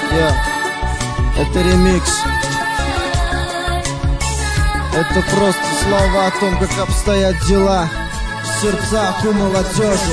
Это ремикс. Это просто слова о том, как обстоят дела в сердцах у молодежи.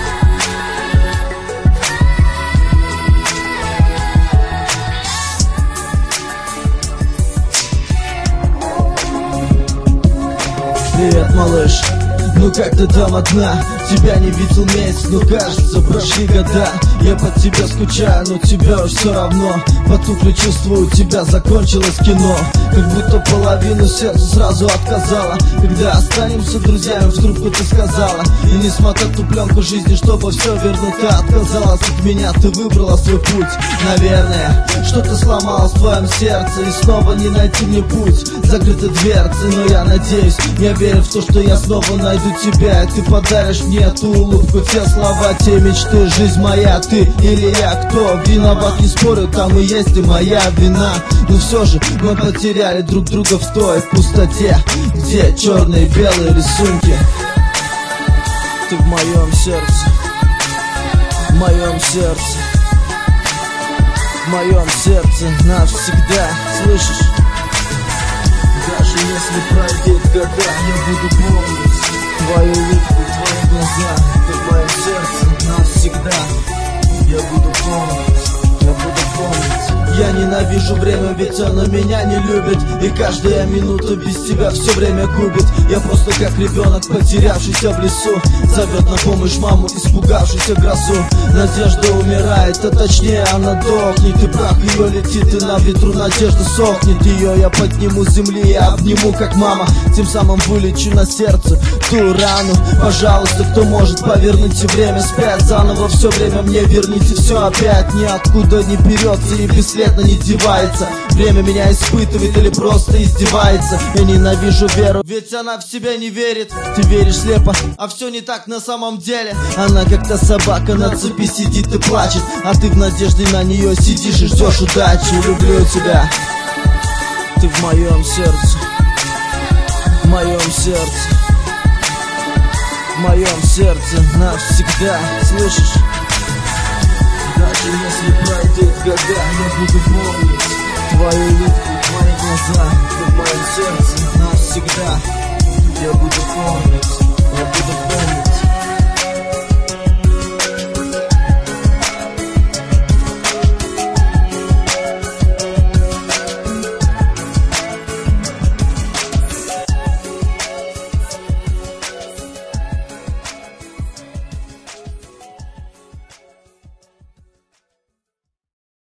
Привет, малыш. Ну как ты там одна? Тебя не видел месяц, но кажется, прошли года. Я по тебе скучаю, но тебя уж все равно. Потухли чувства, у тебя закончилось кино. Как будто половину сердца сразу отказала. Когда останемся друзьями, в трубку ты сказала. И не смотря ту пленку жизни, чтобы все вернуть, ты отказалась от меня, ты выбрала свой путь. Наверное, что-то сломалось в твоем сердце, и снова не найти мне путь. Закрыты дверцы, но я надеюсь, я верю в то, что я снова найду тебя. И ты подаришь мне ту улыбку, те слова, те мечты. Жизнь моя, ты или я, кто виноват, не спорю, там и есть и моя вина. Но все же мы потеряли друг друга в той пустоте, где черные и белые рисунки. Ты в моем сердце, в моем сердце, в моем сердце навсегда, слышишь? Даже если пройдут года, я буду помнить твою улыбку, твои глаза. Ты в моем сердце навсегда. Я буду помнить, я буду помнить. Я ненавижу время, ведь оно меня не любит. И каждая минута без тебя все время губит. Я просто как ребенок, потерявшийся в лесу, зовет на помощь маму, испугавшийся грозу. Надежда умирает, а точнее она дохнет. И прах ее летит, и на ветру надежда сохнет. Ее я подниму с земли и обниму как мама. Тем самым вылечу на сердце ту рану. Пожалуйста, кто может, поверните время спять заново. Все время мне верните все опять. Ниоткуда не берется и бесследно не девается. Время меня испытывает или просто издевается. Я ненавижу веру, ведь она в себя не верит. Ты веришь слепо, а все не так на самом деле. Она как та собака на цепи сидит и плачет, а ты в надежде на нее сидишь и ждешь удачи. Люблю тебя. Ты в моем сердце, в моем сердце, в моем сердце навсегда, слышишь? Даже если пройдут года, я буду помнить твою улыбку, твои глаза. Ты в моем сердце навсегда. Я буду помнить, я буду помнить.